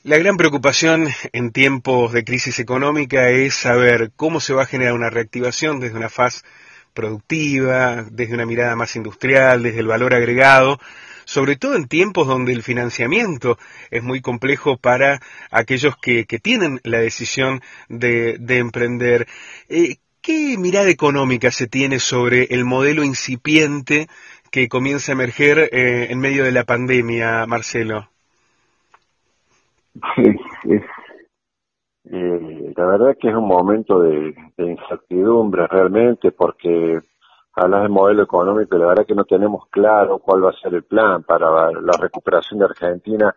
La gran preocupación en tiempos de crisis económica es saber cómo se va a generar una reactivación desde una faz productiva, desde una mirada más industrial, desde el valor agregado, sobre todo en tiempos donde el financiamiento es muy complejo para aquellos que tienen la decisión de emprender. ¿Qué mirada económica se tiene sobre el modelo incipiente que comienza a emerger en medio de la pandemia, Marcelo? Es, la verdad que es un momento de incertidumbre realmente, porque hablas de modelo económico y la verdad que no tenemos claro cuál va a ser el plan para la recuperación de Argentina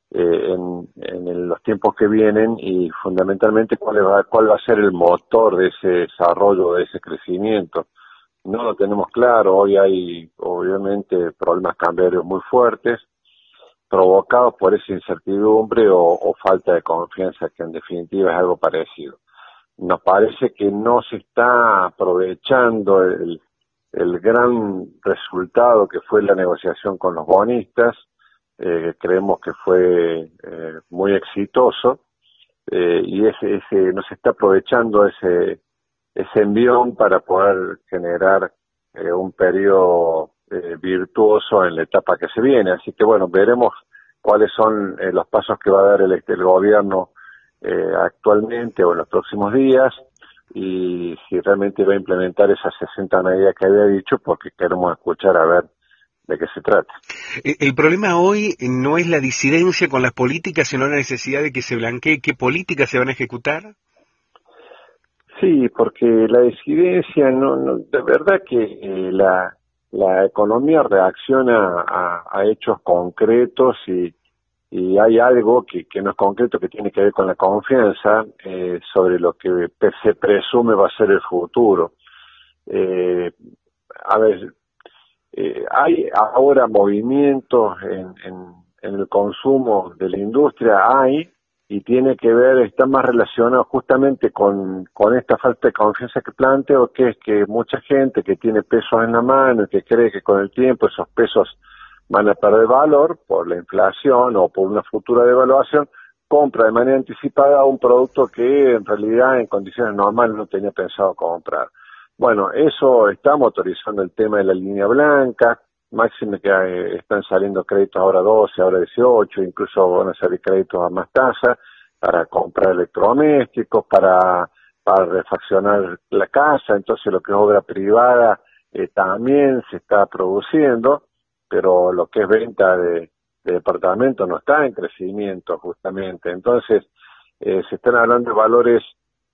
en los tiempos que vienen, y fundamentalmente cuál va a ser el motor de ese desarrollo, de ese crecimiento. No lo tenemos claro. Hoy hay obviamente problemas cambiarios muy fuertes, provocados por esa incertidumbre o falta de confianza, que en definitiva es algo parecido. Nos parece que no se está aprovechando el gran resultado que fue la negociación con los bonistas. Creemos que fue muy exitoso, y no se está aprovechando ese envión para poder generar un periodo virtuoso en la etapa que se viene. Así que bueno, veremos cuáles son los pasos que va a dar el gobierno actualmente o en los próximos días, y si realmente va a implementar esas 60 medidas que había dicho, porque queremos escuchar a ver de qué se trata. El problema hoy no es la disidencia con las políticas, sino la necesidad de que se blanquee qué políticas se van a ejecutar. Sí, porque la disidencia, de verdad que la economía reacciona a hechos concretos, y hay algo que no es concreto, que tiene que ver con la confianza sobre lo que se presume va a ser el futuro. Eh, a ver, hay ahora movimientos en el consumo de la industria, y tiene que ver, está más relacionado justamente con esta falta de confianza que planteo, que es que mucha gente que tiene pesos en la mano y que cree que con el tiempo esos pesos van a perder valor por la inflación o por una futura devaluación, compra de manera anticipada un producto que en realidad en condiciones normales no tenía pensado comprar. Bueno, eso está motorizando el tema de la línea blanca, máxime que están saliendo créditos ahora 12, ahora 18, incluso van a salir créditos a más tasa para comprar electrodomésticos, para refaccionar la casa. Entonces lo que es obra privada también se está produciendo, pero lo que es venta de departamentos no está en crecimiento justamente. Entonces se están hablando de valores,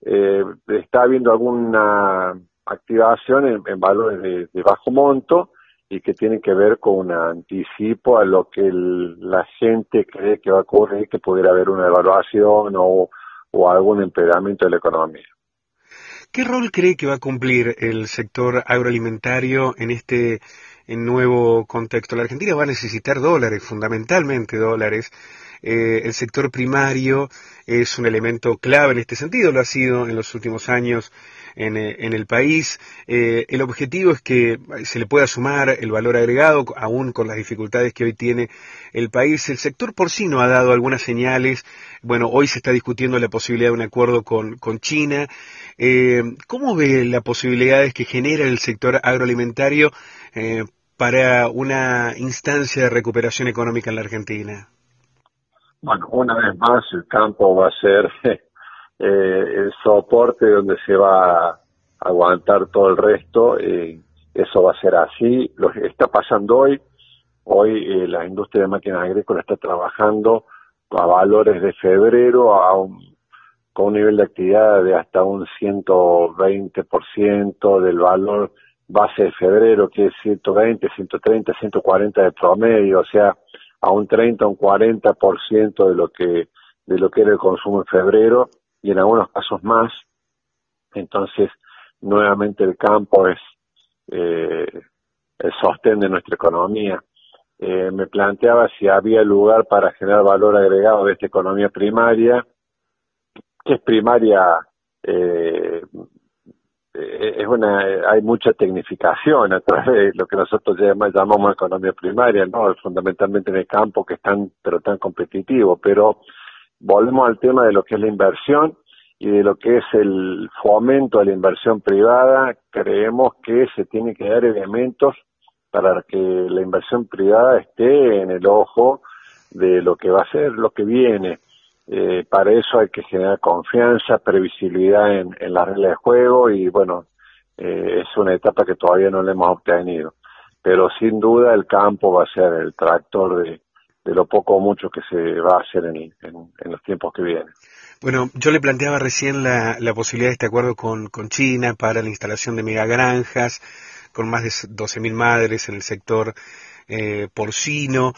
está habiendo alguna activación en valores de bajo monto, y que tienen que ver con un anticipo a lo que la gente cree que va a ocurrir, que pudiera haber una devaluación o algún empeoramiento de la economía. ¿Qué rol cree que va a cumplir el sector agroalimentario en este nuevo contexto? La Argentina va a necesitar dólares, fundamentalmente dólares. El sector primario es un elemento clave en este sentido, lo ha sido en los últimos años en el país. El objetivo es que se le pueda sumar el valor agregado, aún con las dificultades que hoy tiene el país. El sector porcino ha dado algunas señales. Bueno, hoy se está discutiendo la posibilidad de un acuerdo con China. ¿Cómo ve las posibilidades que genera el sector agroalimentario para una instancia de recuperación económica en la Argentina? Bueno, una vez más el campo va a ser el soporte donde se va a aguantar todo el resto. Eso va a ser así. Lo que está pasando hoy, la industria de máquinas agrícolas está trabajando a valores de febrero con un nivel de actividad de hasta un 120% del valor base de febrero, que es 120, 130, 140 de promedio, o sea, a un 30, un 40% de lo que era el consumo en febrero, y en algunos casos más. Entonces, nuevamente el campo es el sostén de nuestra economía. Me planteaba si había lugar para generar valor agregado de esta economía primaria, que es primaria. Hay mucha tecnificación a través de lo que nosotros llamamos economía primaria, ¿no? Fundamentalmente en el campo, que es tan competitivo, pero volvemos al tema de lo que es la inversión y de lo que es el fomento a la inversión privada. Creemos que se tiene que dar elementos para que la inversión privada esté en el ojo de lo que va a ser, lo que viene. Para eso hay que generar confianza, previsibilidad en la regla de juego y bueno, es una etapa que todavía no la hemos obtenido. Pero sin duda el campo va a ser el tractor de lo poco o mucho que se va a hacer en los tiempos que vienen. Bueno, yo le planteaba recién la posibilidad de este acuerdo con China para la instalación de megagranjas, con más de 12.000 madres en el sector porcino.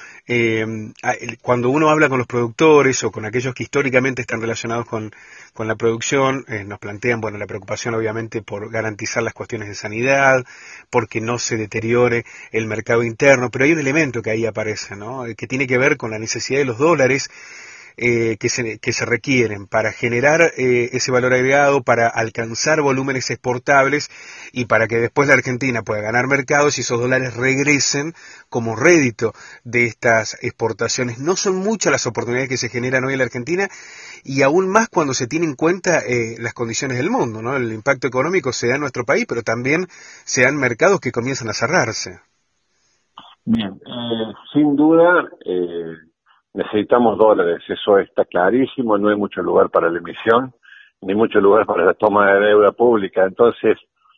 Cuando uno habla con los productores o con aquellos que históricamente están relacionados con la producción, nos plantean, bueno, la preocupación obviamente por garantizar las cuestiones de sanidad, porque no se deteriore el mercado interno, pero hay un elemento que ahí aparece, ¿no? Que tiene que ver con la necesidad de los dólares que se requieren para generar ese valor agregado, para alcanzar volúmenes exportables y para que después la Argentina pueda ganar mercados y esos dólares regresen como rédito de estas exportaciones. No son muchas las oportunidades que se generan hoy en la Argentina y aún más cuando se tiene en cuenta las condiciones del mundo, ¿no? El impacto económico se da en nuestro país, pero también se dan mercados que comienzan a cerrarse. Bien, sin duda necesitamos dólares, eso está clarísimo, no hay mucho lugar para la emisión, ni mucho lugar para la toma de deuda pública, entonces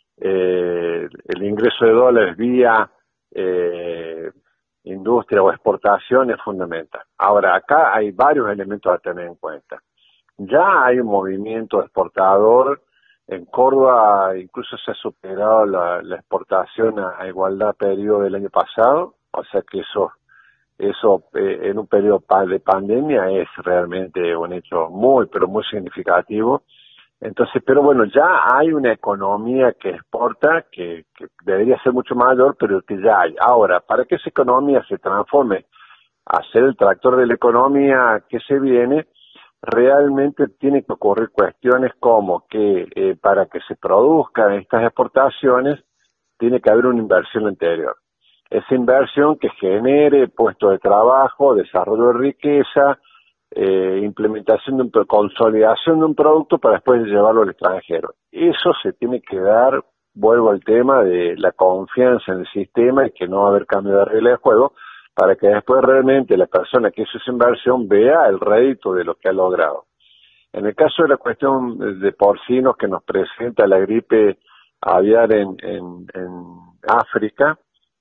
el ingreso de dólares vía industria o exportación es fundamental. Ahora, acá hay varios elementos a tener en cuenta. Ya hay un movimiento exportador, en Córdoba incluso se ha superado la exportación a igualdad periodo del año pasado, o sea que eso en un periodo de pandemia es realmente un hecho muy, pero muy significativo. Entonces, pero bueno, ya hay una economía que exporta, que debería ser mucho mayor, pero que ya hay. Ahora, para que esa economía se transforme a ser el tractor de la economía que se viene, realmente tiene que ocurrir cuestiones como que para que se produzcan estas exportaciones, tiene que haber una inversión anterior. Esa inversión que genere puestos de trabajo, desarrollo de riqueza, implementación consolidación de un producto para después llevarlo al extranjero. Eso se tiene que dar, vuelvo al tema de la confianza en el sistema y que no va a haber cambio de regla de juego, para que después realmente la persona que hizo esa inversión vea el rédito de lo que ha logrado. En el caso de la cuestión de porcinos que nos presenta la gripe aviar en África,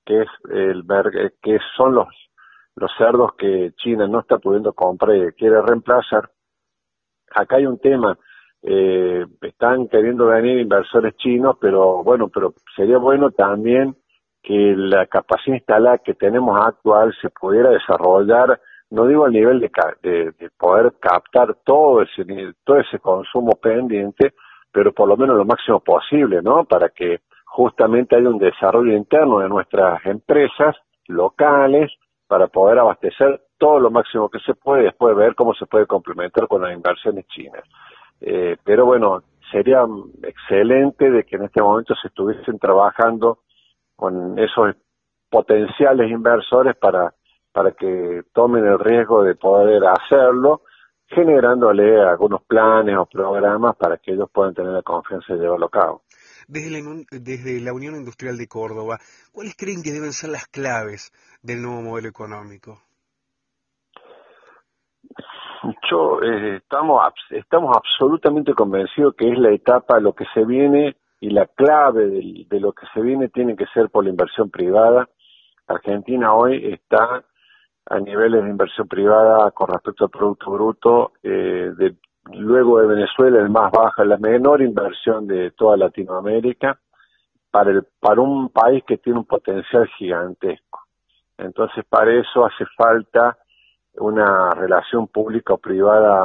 que son los cerdos que China no está pudiendo comprar y quiere reemplazar. Acá hay un tema, están queriendo venir inversores chinos, pero sería bueno también que la capacidad instalada que tenemos actual se pudiera desarrollar, no digo al nivel de poder captar todo ese consumo pendiente, pero por lo menos lo máximo posible, ¿no? Para que justamente haya un desarrollo interno de nuestras empresas locales para poder abastecer todo lo máximo que se puede y después ver cómo se puede complementar con las inversiones chinas. Pero bueno, sería excelente de que en este momento se estuviesen trabajando con esos potenciales inversores para que tomen el riesgo de poder hacerlo, generándole algunos planes o programas para que ellos puedan tener la confianza de llevarlo a cabo. Desde la Unión Industrial de Córdoba, ¿cuáles creen que deben ser las claves del nuevo modelo económico? Estamos absolutamente convencidos que es la etapa, lo que se viene y la clave de lo que se viene tiene que ser por la inversión privada. Argentina hoy está a niveles de inversión privada con respecto al Producto Bruto, luego de Venezuela el más baja, la menor inversión de toda Latinoamérica, para un país que tiene un potencial gigantesco. Entonces, para eso hace falta una relación público-privada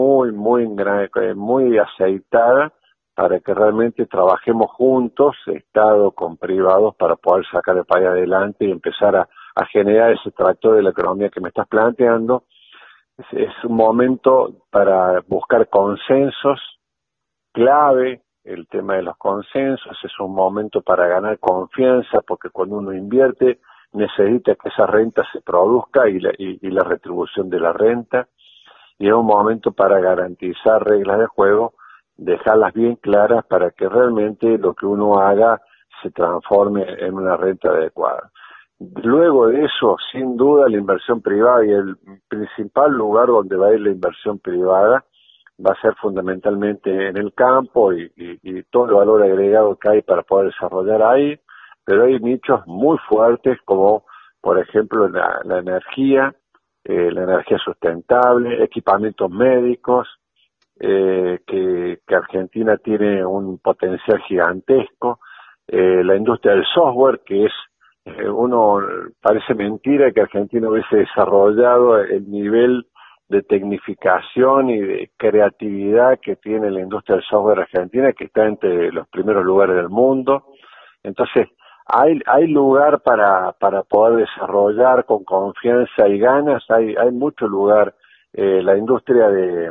muy aceitada, para que realmente trabajemos juntos, Estado con privados, para poder sacar el país adelante y empezar a generar ese tractor de la economía que me estás planteando. Es un momento para buscar consensos, clave el tema de los consensos, es un momento para ganar confianza, porque cuando uno invierte necesita que esa renta se produzca y la retribución de la renta. y es un momento para garantizar reglas de juego, dejarlas bien claras para que realmente lo que uno haga se transforme en una renta adecuada. Luego de eso, sin duda, la inversión privada, y el principal lugar donde va a ir la inversión privada va a ser fundamentalmente en el campo y todo el valor agregado que hay para poder desarrollar ahí, pero hay nichos muy fuertes como, por ejemplo, la energía sustentable, equipamientos médicos, que Argentina tiene un potencial gigantesco, la industria del software, que es uno parece mentira que Argentina hubiese desarrollado el nivel de tecnificación y de creatividad que tiene la industria del software argentina, que está entre los primeros lugares del mundo. Entonces, hay lugar para poder desarrollar con confianza y ganas, hay mucho lugar. La industria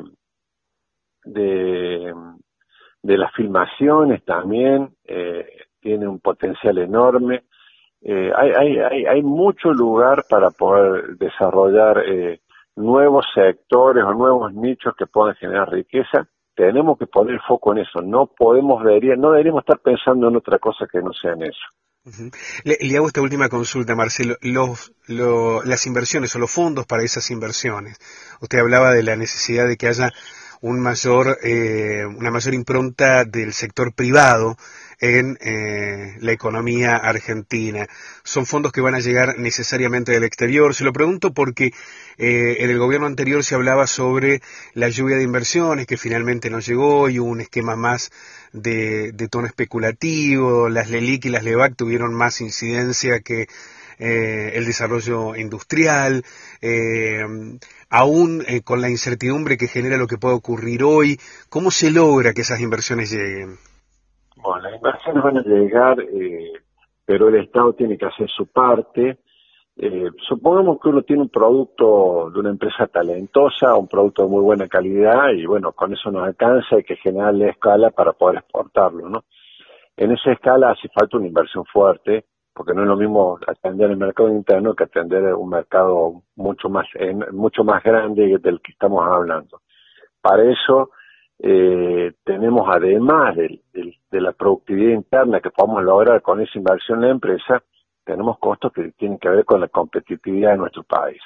de las filmaciones también tiene un potencial enorme. Hay mucho lugar para poder desarrollar nuevos sectores o nuevos nichos que puedan generar riqueza. Tenemos que poner foco en eso. No deberíamos estar pensando en otra cosa que no sea en eso. Uh-huh. Le hago esta última consulta, Marcelo. Las inversiones o los fondos para esas inversiones. Usted hablaba de la necesidad de que haya una mayor impronta del sector privado en la economía argentina. ¿Son fondos que van a llegar necesariamente del exterior? Se lo pregunto porque en el gobierno anterior se hablaba sobre la lluvia de inversiones que finalmente no llegó y hubo un esquema más de tono especulativo. Las LELIQ y las LEVAC tuvieron más incidencia que el desarrollo industrial. Aún con la incertidumbre que genera lo que puede ocurrir hoy, ¿cómo se logra que esas inversiones lleguen? Bueno, las inversiones van a llegar, pero el Estado tiene que hacer su parte. Supongamos que uno tiene un producto de una empresa talentosa, un producto de muy buena calidad, y bueno, con eso nos alcanza, hay que generarle escala para poder exportarlo, ¿no? En esa escala hace falta una inversión fuerte, porque no es lo mismo atender el mercado interno que atender un mercado mucho más grande del que estamos hablando. Para eso tenemos, además de la productividad interna que podemos lograr con esa inversión en la empresa, tenemos costos que tienen que ver con la competitividad de nuestro país.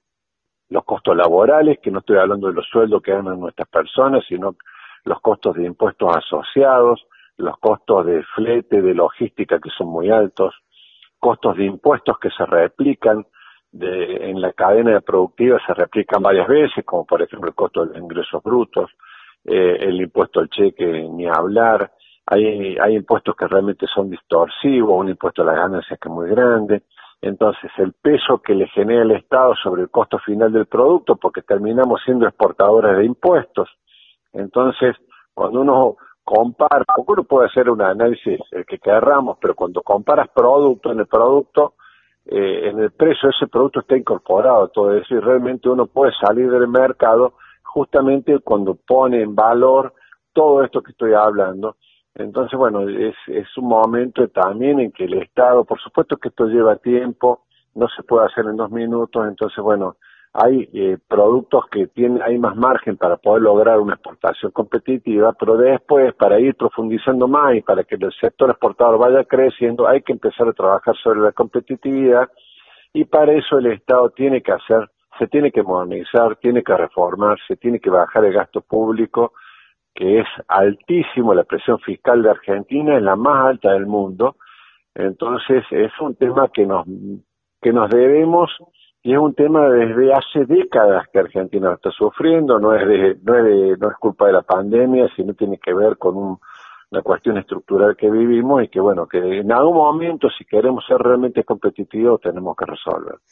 Los costos laborales, que no estoy hablando de los sueldos que ganan nuestras personas, sino los costos de impuestos asociados, los costos de flete, de logística que son muy altos, costos de impuestos que se replican en la cadena productiva, se replican varias veces, como por ejemplo el costo de los ingresos brutos, el impuesto al cheque, ni hablar. Hay impuestos que realmente son distorsivos, un impuesto a las ganancias que es muy grande. Entonces, el peso que le genera el Estado sobre el costo final del producto, porque terminamos siendo exportadores de impuestos. Entonces, cuando uno compara, porque uno puede hacer un análisis el que querramos, pero cuando comparas en el producto, en el precio de ese producto está incorporado todo eso, y realmente uno puede salir del mercado justamente cuando pone en valor todo esto que estoy hablando. Entonces, bueno, es un momento también en que el Estado, por supuesto que esto lleva tiempo, no se puede hacer en 2 minutos, entonces, bueno, hay productos que hay más margen para poder lograr una exportación competitiva, pero después, para ir profundizando más y para que el sector exportador vaya creciendo, hay que empezar a trabajar sobre la competitividad, y para eso el Estado se tiene que modernizar, tiene que reformarse, tiene que bajar el gasto público, que es altísimo. La presión fiscal de Argentina es la más alta del mundo. Entonces es un tema que nos debemos, y es un tema desde hace décadas que Argentina lo está sufriendo. No es culpa de la pandemia, sino tiene que ver con una cuestión estructural que vivimos, y que bueno, que en algún momento, si queremos ser realmente competitivos, tenemos que resolver.